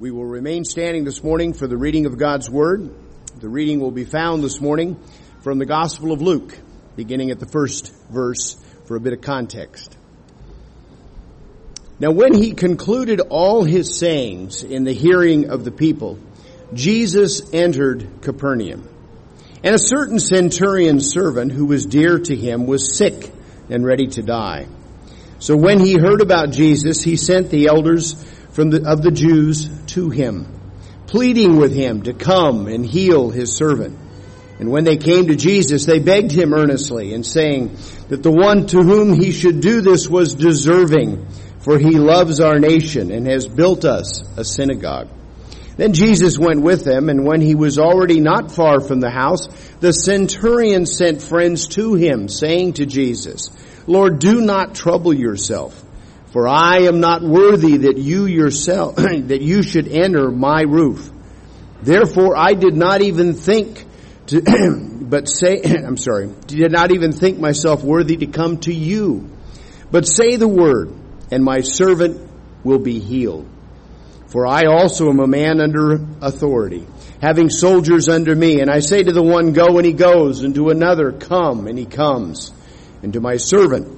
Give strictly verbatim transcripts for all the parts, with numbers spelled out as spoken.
We will remain standing this morning for the reading of God's Word. The reading will be found this morning from the Gospel of Luke, beginning at the first verse for a bit of context. Now when he concluded all his sayings in the hearing of the people, Jesus entered Capernaum. And a certain centurion servant who was dear to him was sick and ready to die. So when he heard about Jesus, he sent the elders from the, of the Jews to him, pleading with him to come and heal his servant. And when they came to Jesus, they begged him earnestly, and saying that the one to whom he should do this was deserving, for he loves our nation and has built us a synagogue. Then Jesus went with them, and when he was already not far from the house, the centurion sent friends to him, saying to Jesus, Lord, do not trouble yourself, for I am not worthy that you yourself, that you should enter my roof. Therefore I did not even think to, but say, I'm sorry, did not even think myself worthy to come to you. But say the word, and my servant will be healed. For I also am a man under authority, having soldiers under me. And I say to the one, go, and he goes, and to another, come, and he comes. And to my servant,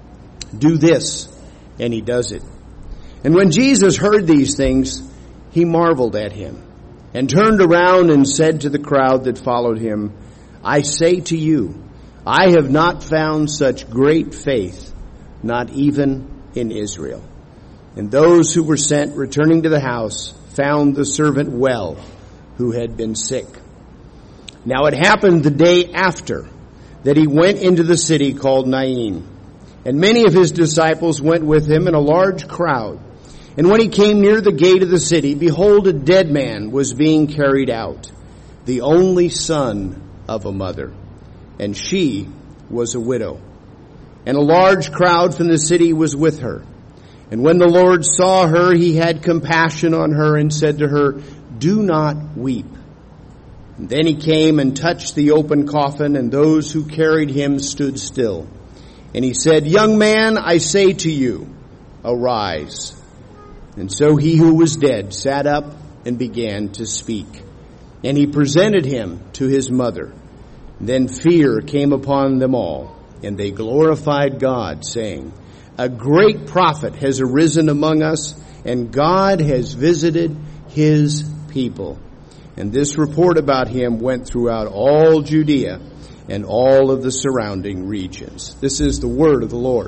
do this, and he does it. And when Jesus heard these things, he marveled at him, and turned around and said to the crowd that followed him, I say to you, I have not found such great faith, not even in Israel. And those who were sent, returning to the house, found the servant well, who had been sick. Now it happened the day after that he went into the city called Nain. And many of his disciples went with him, and a large crowd. And when he came near the gate of the city, behold, a dead man was being carried out, the only son of a mother. And she was a widow. And a large crowd from the city was with her. And when the Lord saw her, he had compassion on her and said to her, do not weep. And then he came and touched the open coffin, and those who carried him stood still. And he said, young man, I say to you, arise. And so he who was dead sat up and began to speak. And he presented him to his mother. Then fear came upon them all, and they glorified God, saying, a great prophet has arisen among us, and God has visited his people. And this report about him went throughout all Judea and all of the surrounding regions. This is the word of the Lord.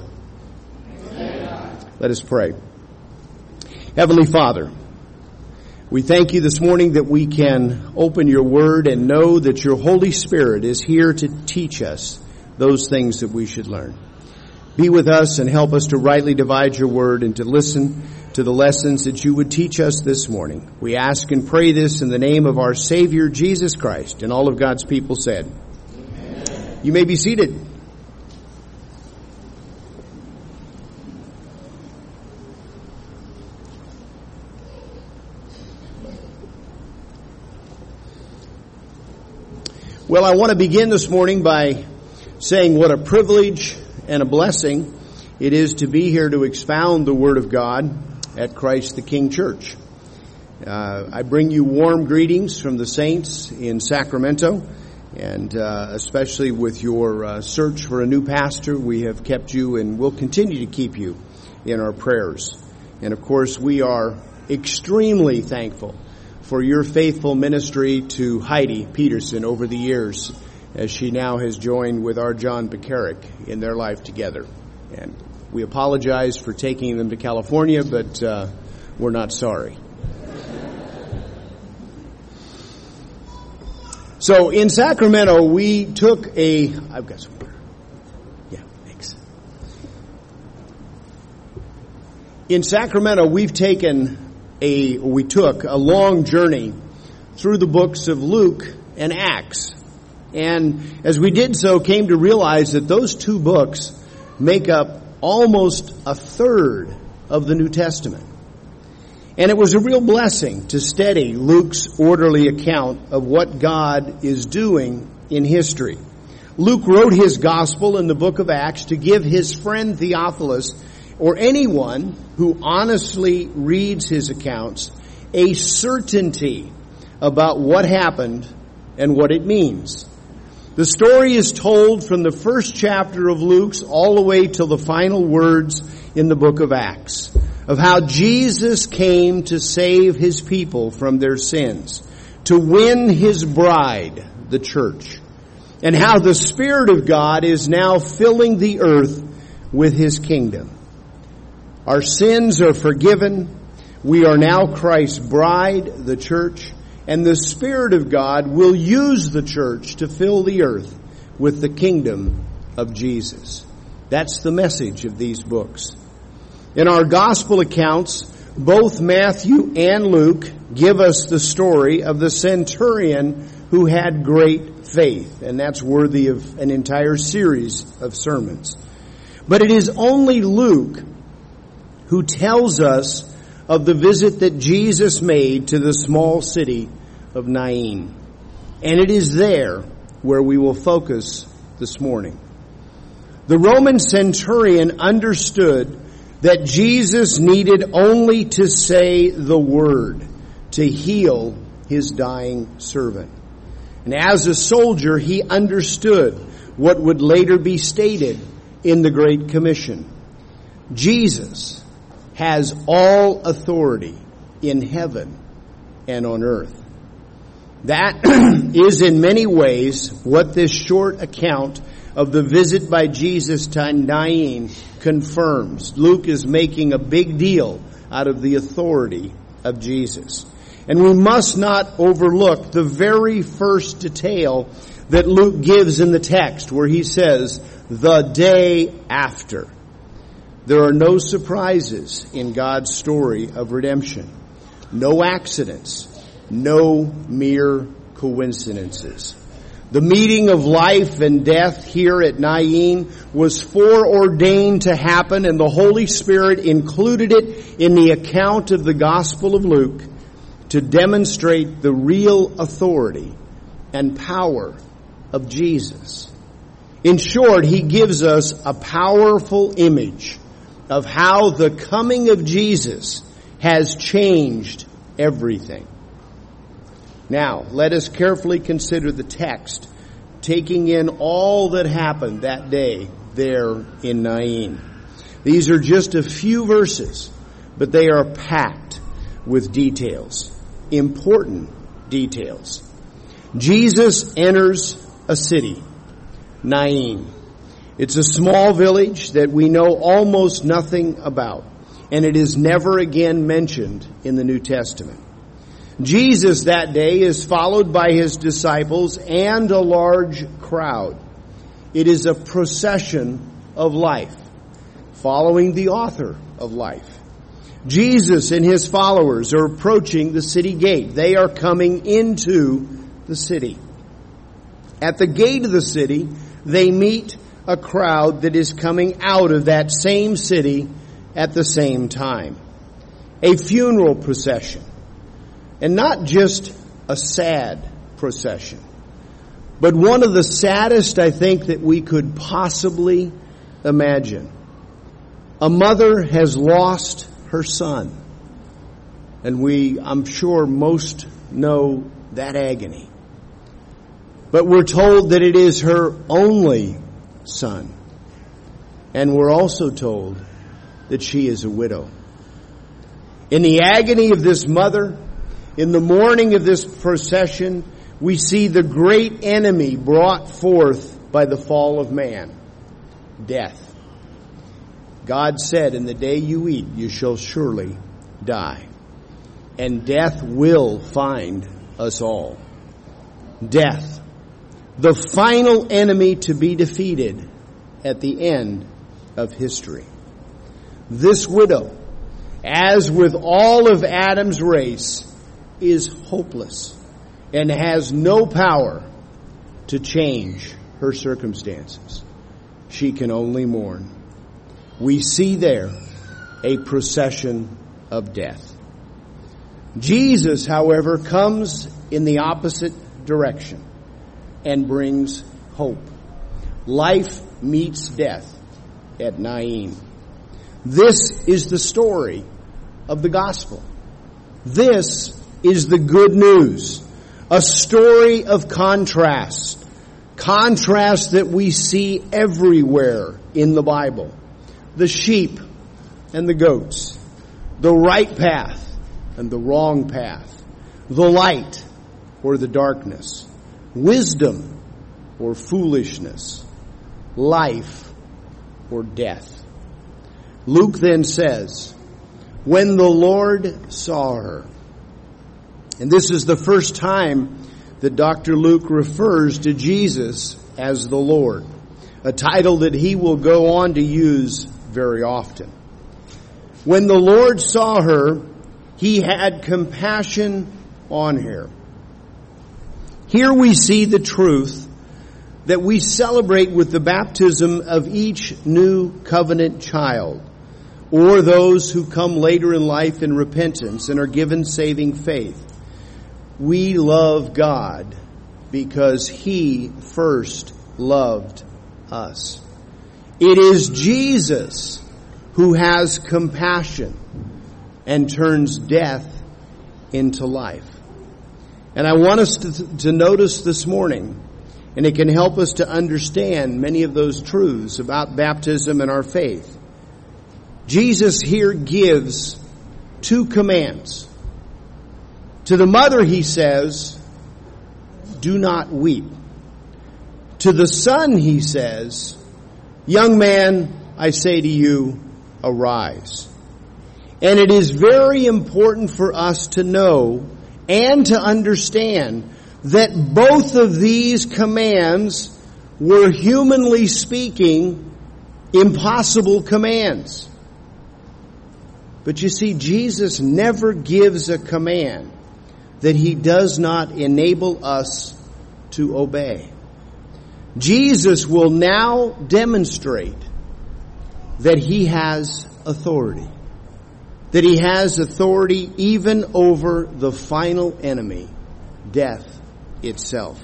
Amen. Let us pray. Heavenly Father, we thank you this morning that we can open your word and know that your Holy Spirit is here to teach us those things that we should learn. Be with us and help us to rightly divide your word and to listen to the lessons that you would teach us this morning. We ask and pray this in the name of our Savior, Jesus Christ, and all of God's people said. Amen. You may be seated. Well, I want to begin this morning by saying what a privilege and a blessing it is to be here to expound the Word of God at Christ the King Church. Uh, I bring you warm greetings from the saints in Sacramento, and uh, especially with your uh, search for a new pastor. We have kept you and will continue to keep you in our prayers. And of course, we are extremely thankful for your faithful ministry to Heidi Peterson over the years, as she now has joined with our John Bekaric in their life together. And we apologize for taking them to California, but uh, we're not sorry. So in Sacramento, we took a... I've got some water. Yeah, thanks. In Sacramento, we've taken a... We took a long journey through the books of Luke and Acts. And as we did so, came to realize that those two books make up almost a third of the New Testament. And it was a real blessing to study Luke's orderly account of what God is doing in history. Luke wrote his gospel in the book of Acts to give his friend Theophilus, or anyone who honestly reads his accounts, a certainty about what happened and what it means. The story is told from the first chapter of Luke's all the way till the final words in the book of Acts, of how Jesus came to save his people from their sins, to win his bride, the church, and how the Spirit of God is now filling the earth with his kingdom. Our sins are forgiven. We are now Christ's bride, the church, and the Spirit of God will use the church to fill the earth with the kingdom of Jesus. That's the message of these books. In our gospel accounts, both Matthew and Luke give us the story of the centurion who had great faith, and that's worthy of an entire series of sermons. But it is only Luke who tells us of the visit that Jesus made to the small city of Nain. And it is there where we will focus this morning. The Roman centurion understood that Jesus needed only to say the word to heal his dying servant. And as a soldier, he understood what would later be stated in the Great Commission. Jesus has all authority in heaven and on earth. That is in many ways what this short account of the visit by Jesus to Nain confirms. Luke is making a big deal out of the authority of Jesus. And we must not overlook the very first detail that Luke gives in the text where he says, the day after. There are no surprises in God's story of redemption. No accidents. No mere coincidences. The meeting of life and death here at Nain was foreordained to happen, and the Holy Spirit included it in the account of the Gospel of Luke to demonstrate the real authority and power of Jesus. In short, he gives us a powerful image of how the coming of Jesus has changed everything. Now, let us carefully consider the text, taking in all that happened that day there in Nain. These are just a few verses, but they are packed with details, important details. Jesus enters a city, Nain. It's a small village that we know almost nothing about, and it is never again mentioned in the New Testament. Jesus that day is followed by his disciples and a large crowd. It is a procession of life, following the author of life. Jesus and his followers are approaching the city gate. They are coming into the city. At the gate of the city, they meet a crowd that is coming out of that same city at the same time. A funeral procession. And not just a sad procession, but one of the saddest, I think, that we could possibly imagine. A mother has lost her son. And we, I'm sure most know that agony. But we're told that it is her only son. And we're also told that she is a widow. In the agony of this mother, in the morning of this procession, we see the great enemy brought forth by the fall of man, death. God said, in the day you eat, you shall surely die. And death will find us all. Death, the final enemy to be defeated at the end of history. This widow, as with all of Adam's race, is hopeless and has no power to change her circumstances. She can only mourn. We see there a procession of death. Jesus, however, comes in the opposite direction and brings hope. Life meets death at Nain. This is the story of the gospel. This is the good news, a story of contrast, contrast that we see everywhere in the Bible. The sheep and the goats, the right path and the wrong path, the light or the darkness, wisdom or foolishness, life or death. Luke then says, when the Lord saw her, and this is the first time that Doctor Luke refers to Jesus as the Lord, a title that he will go on to use very often. When the Lord saw her, he had compassion on her. Here we see the truth that we celebrate with the baptism of each new covenant child, or those who come later in life in repentance and are given saving faith. We love God because He first loved us. It is Jesus who has compassion and turns death into life. And I want us to, to notice this morning, and it can help us to understand many of those truths about baptism and our faith. Jesus here gives two commands. To the mother, he says, do not weep. To the son, he says, young man, I say to you, arise. And it is very important for us to know and to understand that both of these commands were, humanly speaking, impossible commands. But you see, Jesus never gives a command that He does not enable us to obey. Jesus will now demonstrate that He has authority. That He has authority even over the final enemy, death itself.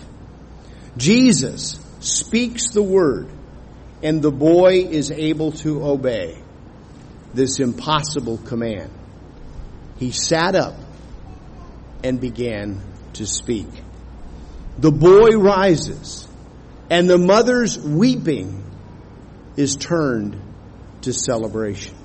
Jesus speaks the word, and the boy is able to obey this impossible command. He sat up and began to speak. The boy rises, and the mother's weeping is turned to celebration.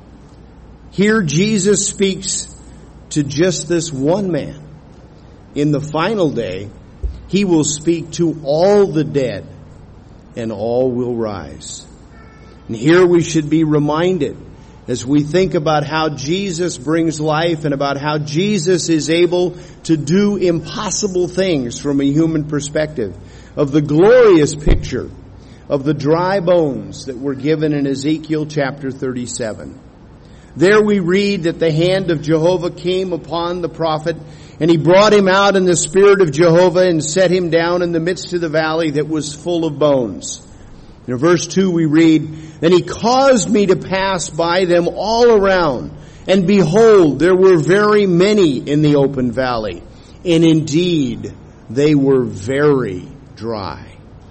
Here Jesus speaks to just this one man. In the final day, He will speak to all the dead, and all will rise. And here we should be reminded, as we think about how Jesus brings life and about how Jesus is able to do impossible things from a human perspective, of the glorious picture of the dry bones that were given in Ezekiel chapter thirty-seven. There we read that the hand of Jehovah came upon the prophet, and he brought him out in the spirit of Jehovah and set him down in the midst of the valley that was full of bones. In verse two we read, then he caused me to pass by them all around, and behold, there were very many in the open valley, and indeed they were very dry.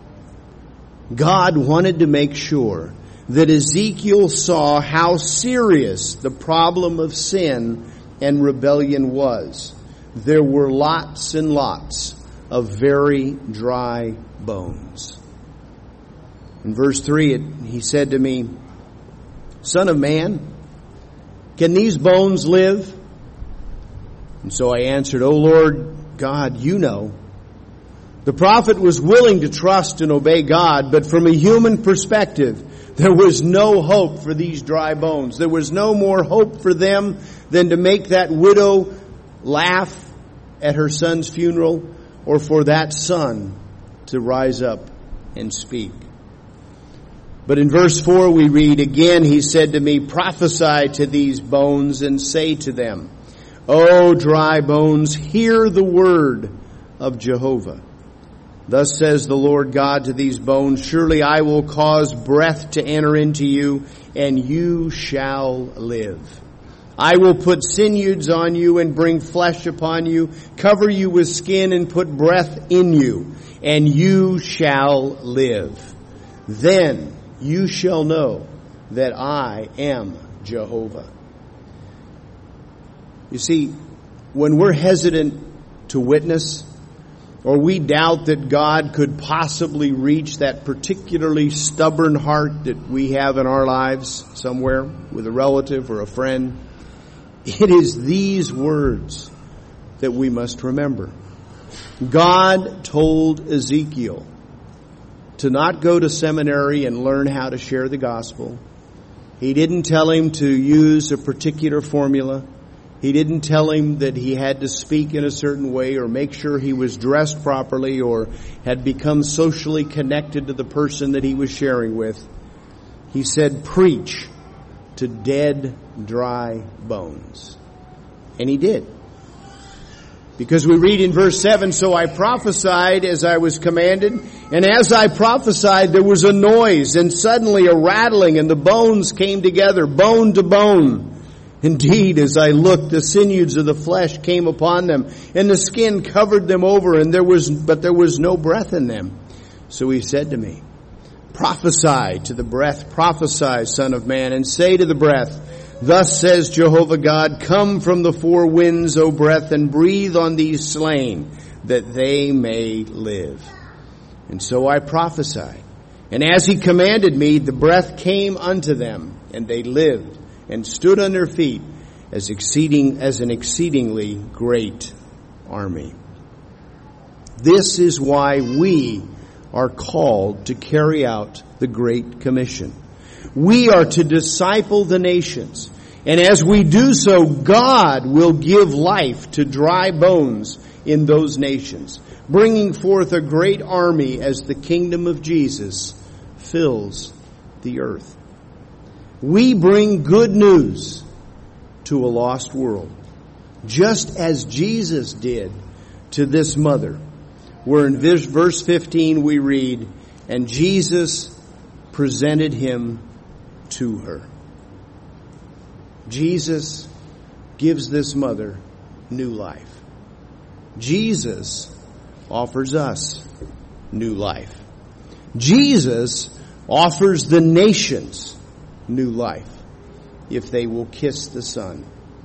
God wanted to make sure that Ezekiel saw how serious the problem of sin and rebellion was. There were lots and lots of very dry bones. In verse three, it, he said to me, Son of man, can these bones live? And so I answered, O Lord God, you know. The prophet was willing to trust and obey God, but from a human perspective, there was no hope for these dry bones. There was no more hope for them than to make that widow laugh at her son's funeral, or for that son to rise up and speak. But in verse four we read, again he said to me, prophesy to these bones and say to them, O dry bones, hear the word of Jehovah. Thus says the Lord God to these bones, surely I will cause breath to enter into you, and you shall live. I will put sinews on you and bring flesh upon you, cover you with skin and put breath in you, and you shall live. Then you shall know that I am Jehovah. You see, when we're hesitant to witness, or we doubt that God could possibly reach that particularly stubborn heart that we have in our lives somewhere with a relative or a friend, it is these words that we must remember. God told Ezekiel to not go to seminary and learn how to share the gospel. He didn't tell him to use a particular formula. He didn't tell him that he had to speak in a certain way or make sure he was dressed properly or had become socially connected to the person that he was sharing with. He said, preach to dead, dry bones. And he did. Because we read in verse seven, so I prophesied as I was commanded, and as I prophesied there was a noise, and suddenly a rattling, and the bones came together, bone to bone. Indeed, as I looked, the sinews of the flesh came upon them, and the skin covered them over, and there was, but there was no breath in them. So he said to me, prophesy to the breath, prophesy, Son of Man, and say to the breath, thus says Jehovah God, come from the four winds, O breath, and breathe on these slain, that they may live. And so I prophesied. And as he commanded me, the breath came unto them, and they lived, and stood on their feet as exceeding as an exceedingly great army. This is why we are called to carry out the Great Commission. We are to disciple the nations. And as we do so, God will give life to dry bones in those nations, bringing forth a great army as the kingdom of Jesus fills the earth. We bring good news to a lost world, just as Jesus did to this mother, where in verse fifteen we read, and Jesus presented him to her. Jesus gives this mother new life. Jesus offers us new life. Jesus offers the nations new life if they will kiss the Son.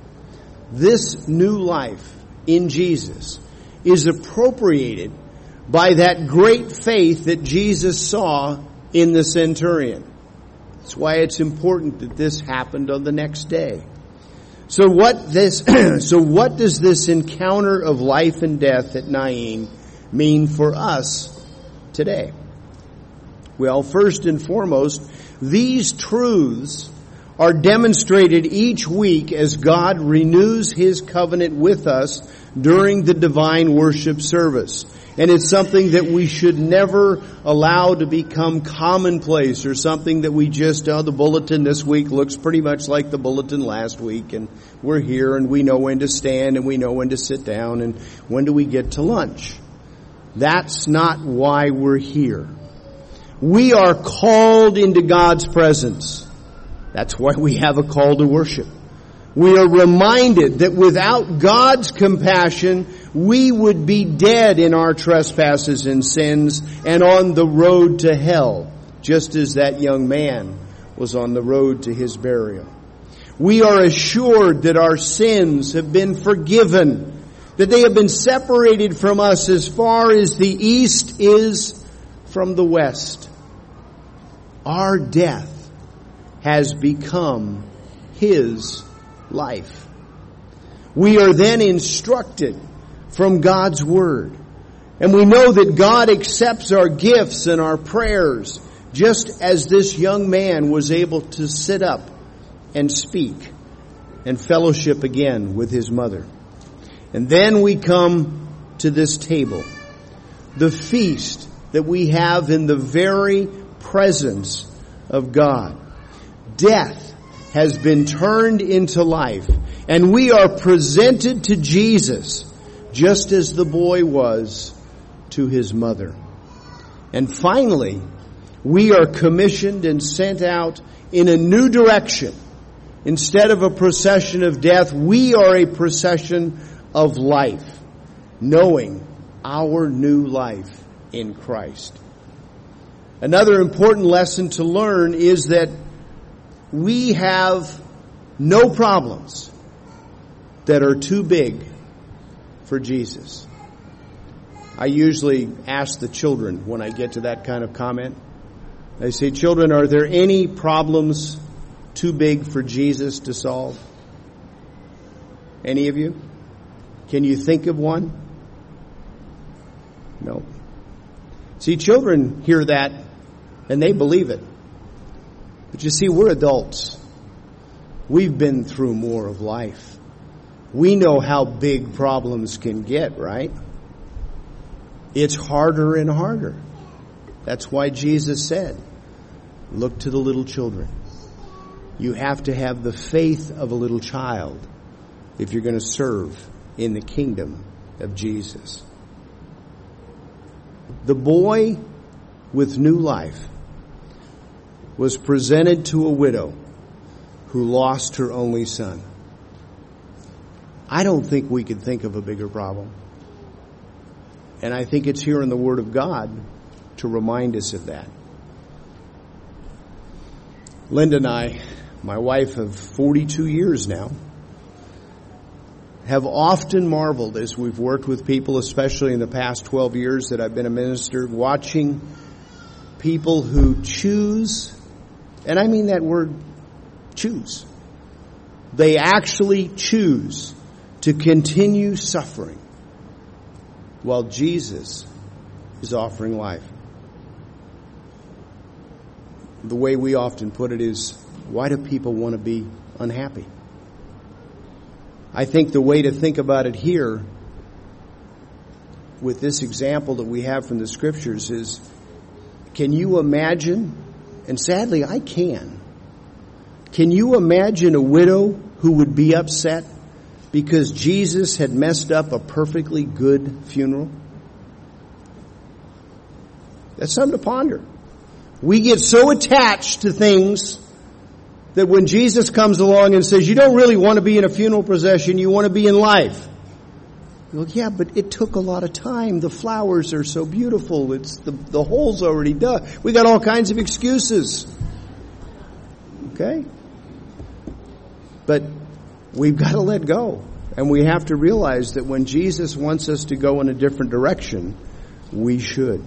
This new life in Jesus is appropriated by that great faith that Jesus saw in the centurion. That's why it's important that this happened on the next day. So what this so what does this encounter of life and death at Nain mean for us today? Well, first and foremost, these truths are demonstrated each week as God renews his covenant with us during the divine worship service. And it's something that we should never allow to become commonplace or something that we just, oh, the bulletin this week looks pretty much like the bulletin last week, and we're here and we know when to stand and we know when to sit down and when do we get to lunch. That's not why we're here. We are called into God's presence. That's why we have a call to worship. We are reminded that without God's compassion, we would be dead in our trespasses and sins and on the road to hell, just as that young man was on the road to his burial. We are assured that our sins have been forgiven, that they have been separated from us as far as the east is from the west. Our death has become his life. We are then instructed from God's Word. And we know that God accepts our gifts and our prayers, just as this young man was able to sit up and speak and fellowship again with his mother. And then we come to this table, the feast that we have in the very presence of God. Death has been turned into life, and we are presented to Jesus just as the boy was to his mother. And finally, we are commissioned and sent out in a new direction. Instead of a procession of death, we are a procession of life, knowing our new life in Christ. Another important lesson to learn is that we have no problems that are too big for Jesus? I usually ask the children when I get to that kind of comment. I say, children, are there any problems too big for Jesus to solve? Any of you? Can you think of one? No. See, children hear that and they believe it. But you see, we're adults. We've been through more of life. We know how big problems can get, right? It's harder and harder. That's why Jesus said, look to the little children. You have to have the faith of a little child if you're going to serve in the kingdom of Jesus. The boy with new life was presented to a widow who lost her only son. I don't think we could think of a bigger problem. And I think it's here in the Word of God to remind us of that. Linda and I, my wife of forty-two years now, have often marveled as we've worked with people, especially in the past twelve years that I've been a minister, watching people who choose, and I mean that word, choose. They actually choose to continue suffering while Jesus is offering life. The way we often put it is, why do people want to be unhappy? I think the way to think about it here, with this example that we have from the Scriptures, is, can you imagine, and sadly I can, can you imagine a widow who would be upset because Jesus had messed up a perfectly good funeral? That's something to ponder. We get so attached to things that when Jesus comes along and says, you don't really want to be in a funeral procession, you want to be in life. Well, yeah, but it took a lot of time. The flowers are so beautiful. It's the, the hole's already dug. We got all kinds of excuses. Okay? But we've got to let go. And we have to realize that when Jesus wants us to go in a different direction, we should.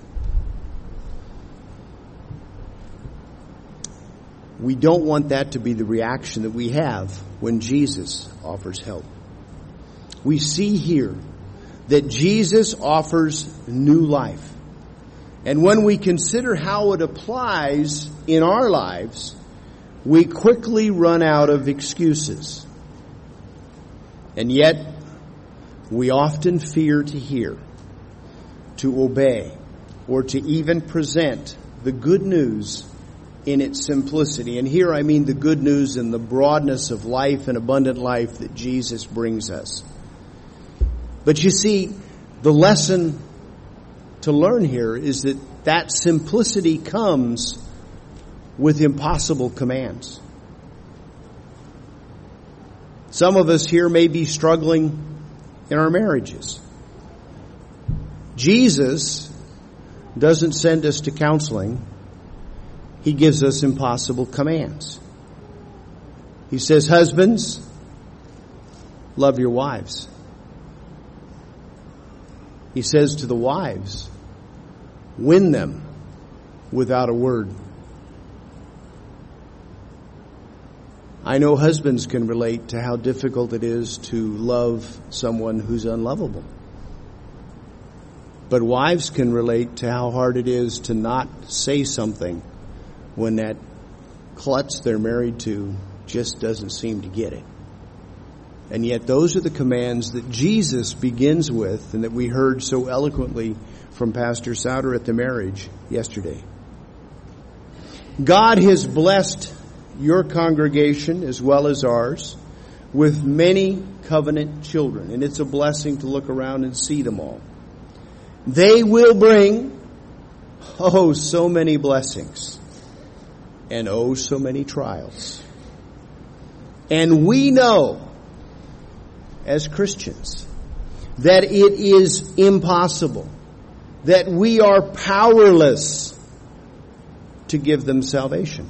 We don't want that to be the reaction that we have when Jesus offers help. We see here that Jesus offers new life. And when we consider how it applies in our lives, we quickly run out of excuses. And yet, we often fear to hear, to obey, or to even present the good news in its simplicity. And here I mean the good news in the broadness of life and abundant life that Jesus brings us. But you see, the lesson to learn here is that that simplicity comes with impossible commands. Some of us here may be struggling in our marriages. Jesus doesn't send us to counseling. He gives us impossible commands. He says, husbands, love your wives. He says to the wives, win them without a word. I know husbands can relate to how difficult it is to love someone who's unlovable. But wives can relate to how hard it is to not say something when that klutz they're married to just doesn't seem to get it. And yet those are the commands that Jesus begins with and that we heard so eloquently from Pastor Souter at the marriage yesterday. God has blessed your congregation as well as ours with many covenant children, and it's a blessing to look around and see them all. They will bring, oh, so many blessings. And oh, so many trials. And we know, as Christians, that it is impossible, that we are powerless to give them salvation.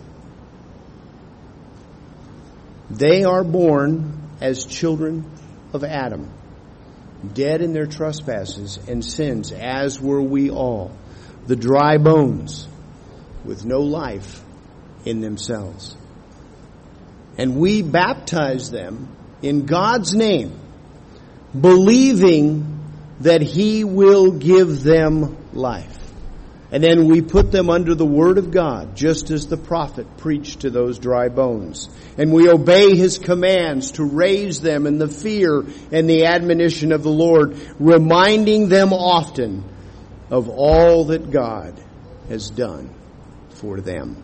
They are born as children of Adam. dead in their trespasses and sins, as were we all, the dry bones with no life in themselves. And we baptize them in God's name, believing that He will give them life. And then we put them under the Word of God, just as the prophet preached to those dry bones. And we obey His commands to raise them in the fear and the admonition of the Lord, reminding them often of all that God has done for them.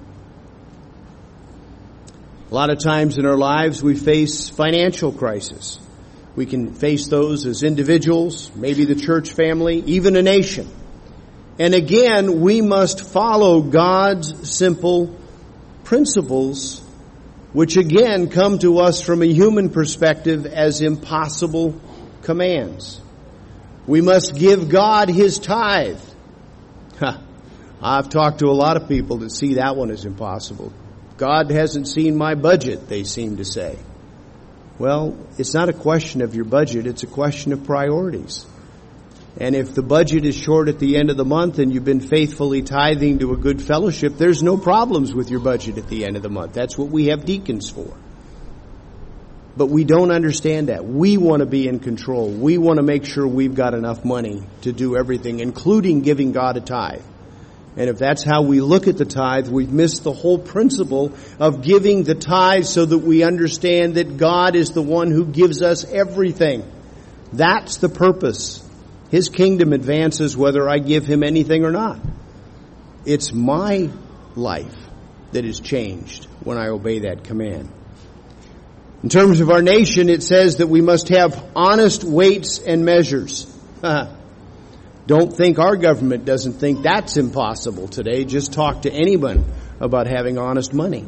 A lot of times in our lives we face financial crisis. We can face those as individuals, maybe the church family, even a nation. And again, we must follow God's simple principles, which again come to us from a human perspective as impossible commands. We must give God His tithe. Huh. I've talked to a lot of people that see that one as impossible. God hasn't seen my budget, they seem to say. Well, it's not a question of your budget, it's a question of priorities. And if the budget is short at the end of the month and you've been faithfully tithing to a good fellowship, there's no problems with your budget at the end of the month. That's what we have deacons for. But we don't understand that. We want to be in control. We want to make sure we've got enough money to do everything, including giving God a tithe. And if that's how we look at the tithe, we've missed the whole principle of giving the tithe so that we understand that God is the one who gives us everything. That's the purpose. His kingdom advances whether I give Him anything or not. It's my life that is changed when I obey that command. In terms of our nation, it says that we must have honest weights and measures. Don't think our government doesn't think that's impossible today. Just talk to anyone about having honest money.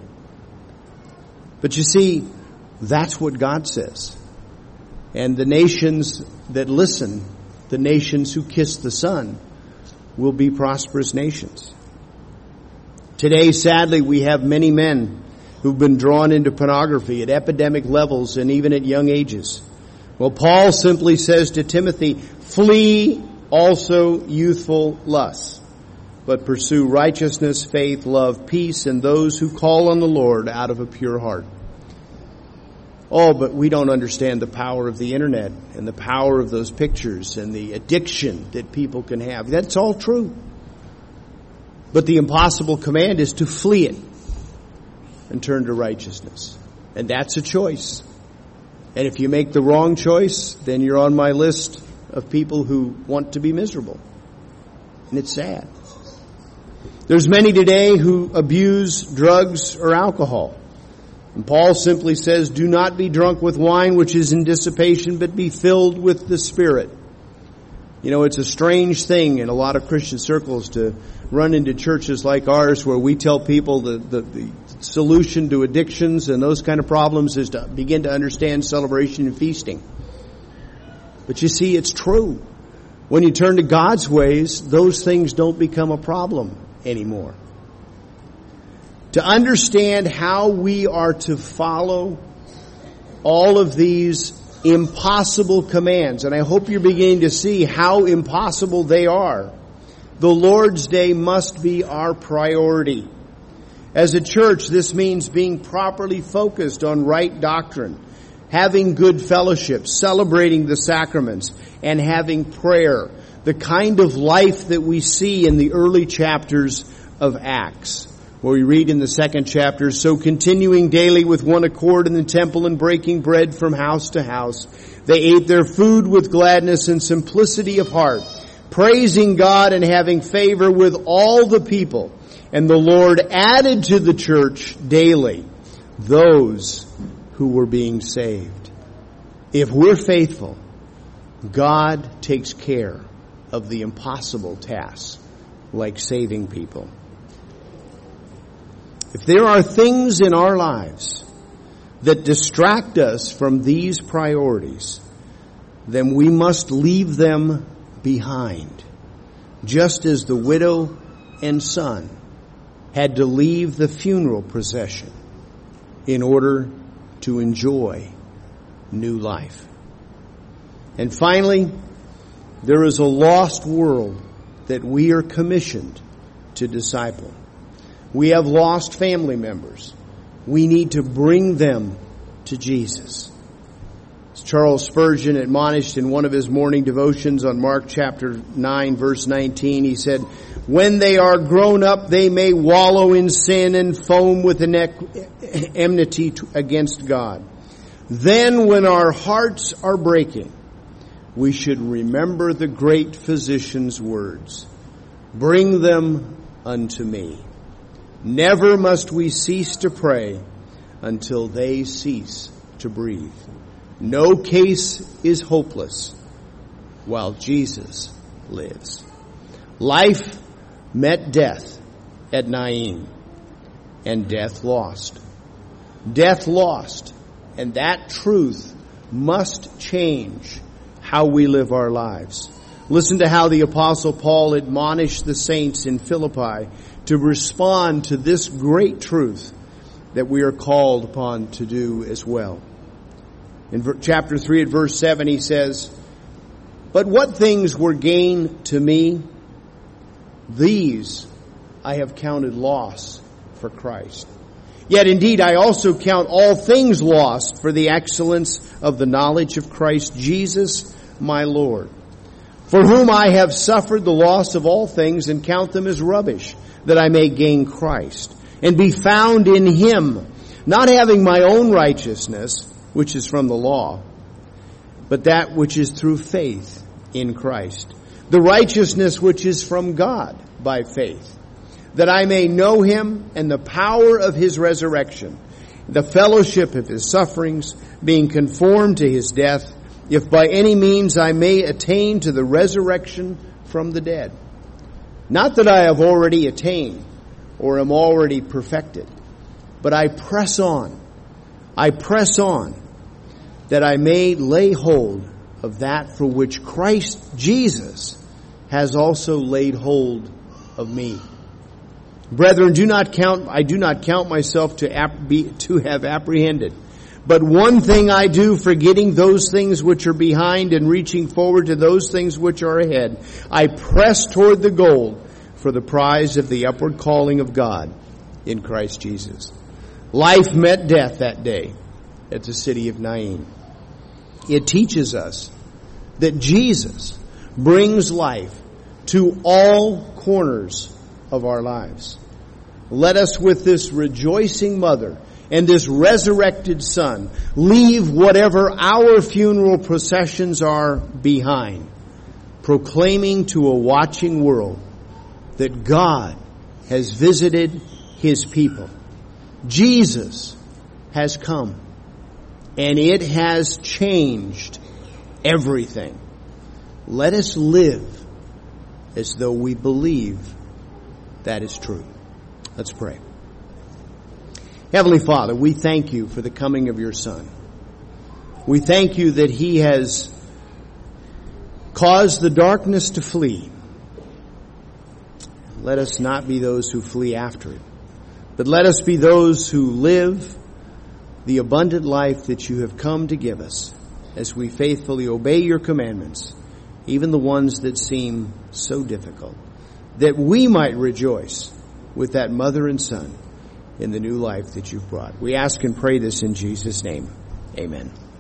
But you see, that's what God says. And the nations that listen, the nations who kiss the Son, will be prosperous nations. Today, sadly, we have many men who've been drawn into pornography at epidemic levels and even at young ages. Well, Paul simply says to Timothy, flee also youthful lusts, but pursue righteousness, faith, love, peace, and those who call on the Lord out of a pure heart. Oh, but we don't understand the power of the internet and the power of those pictures and the addiction that people can have. That's all true. But the impossible command is to flee it and turn to righteousness. And that's a choice. And if you make the wrong choice, then you're on my list of people who want to be miserable. And it's sad. There's many today who abuse drugs or alcohol. And Paul simply says, do not be drunk with wine, which is in dissipation, but be filled with the Spirit. You know, it's a strange thing in a lot of Christian circles to run into churches like ours where we tell people the, the, the solution to addictions and those kind of problems is to begin to understand celebration and feasting. But you see, it's true. When you turn to God's ways, those things don't become a problem anymore. To understand how we are to follow all of these impossible commands, and I hope you're beginning to see how impossible they are, the Lord's Day must be our priority. As a church, this means being properly focused on right doctrine, having good fellowship, celebrating the sacraments, and having prayer, the kind of life that we see in the early chapters of Acts, where we read in the second chapter, so continuing daily with one accord in the temple and breaking bread from house to house, they ate their food with gladness and simplicity of heart, praising God and having favor with all the people. And the Lord added to the church daily those who were being saved. If we're faithful, God takes care of the impossible tasks, like saving people. If there are things in our lives that distract us from these priorities, then we must leave them behind, just as the widow and son had to leave the funeral procession in order to enjoy new life. And finally, there is a lost world that we are commissioned to disciple. We have lost family members. We need to bring them to Jesus. As Charles Spurgeon admonished in one of his morning devotions on Mark chapter nine, verse nineteen, he said, "When they are grown up, they may wallow in sin and foam with enmity against God. Then when our hearts are breaking, we should remember the great physician's words, 'Bring them unto me.' Never must we cease to pray until they cease to breathe. No case is hopeless while Jesus lives." Life met death at Nain, and death lost. Death lost, and that truth must change how we live our lives. Listen to how the Apostle Paul admonished the saints in Philippi to respond to this great truth that we are called upon to do as well. In chapter three at verse seven he says, "But what things were gain to me, these I have counted loss for Christ. Yet indeed I also count all things lost for the excellence of the knowledge of Christ Jesus my Lord, for whom I have suffered the loss of all things and count them as rubbish, that I may gain Christ and be found in him, not having my own righteousness, which is from the law, but that which is through faith in Christ, the righteousness which is from God by faith, that I may know him and the power of his resurrection, the fellowship of his sufferings, being conformed to his death, if by any means I may attain to the resurrection from the dead. Not that I have already attained or am already perfected, but I press on, I press on, that I may lay hold of that for which Christ Jesus has also laid hold of me. Brethren, do not count, I do not count myself to, ap- be, to have apprehended. But one thing I do, forgetting those things which are behind and reaching forward to those things which are ahead, I press toward the goal for the prize of the upward calling of God in Christ Jesus." Life met death that day at the city of Nain. It teaches us that Jesus brings life to all corners of our lives. Let us, with this rejoicing mother and this resurrected Son, leave whatever our funeral processions are behind, proclaiming to a watching world that God has visited his people. Jesus has come, and it has changed everything. Let us live as though we believe that is true. Let's pray. Heavenly Father, we thank you for the coming of your Son. We thank you that he has caused the darkness to flee. Let us not be those who flee after it, but let us be those who live the abundant life that you have come to give us as we faithfully obey your commandments, even the ones that seem so difficult, that we might rejoice with that mother and son in the new life that you've brought. We ask and pray this in Jesus' name. Amen.